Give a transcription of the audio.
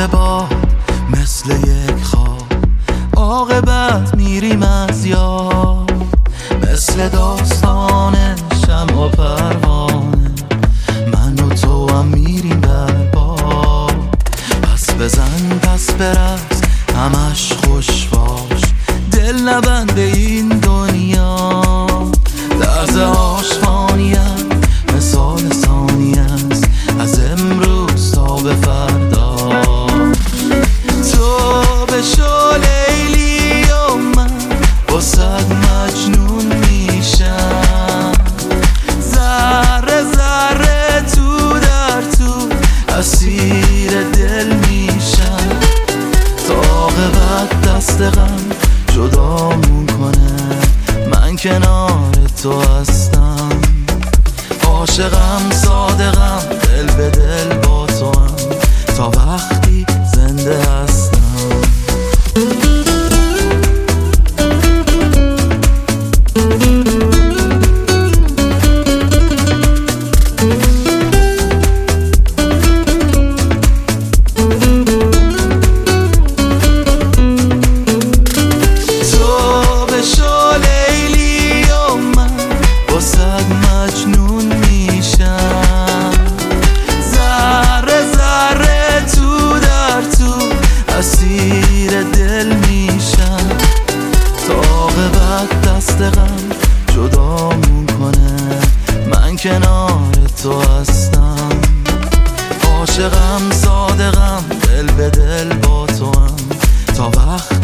مثل باد مثل یک خواب عاقبت میریم از یاد، مثل داستان شمع و پروانه من و تو هم میریم در باد. پس بزن پس برس همش خوش باش، دل نبند این دنیا. درز عاشقانی مثال ثانی است از امروز تا به فردا. تو بشو لیلی و من با صد مجنون میشم، ذره ذره تو در تو اسیر دل میشم، تا عاقبت دست غم جدامون کنه من کنار تو هستم. عاشقم صادقم دل به دل با تو هم تا وقتی زنده هستم. اسیر دل میشم تا عاقبت دست غم جدامون کنه من کنار تو هستم. عاشقم صادقم دل به دل با تو هم تا وقت